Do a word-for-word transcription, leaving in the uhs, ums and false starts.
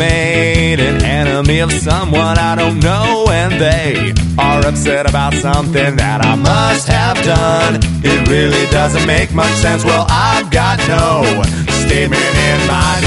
made an enemy of someone I don't know, and they are upset about something that I must have done. It really doesn't make much sense. Well, I've got no statement in my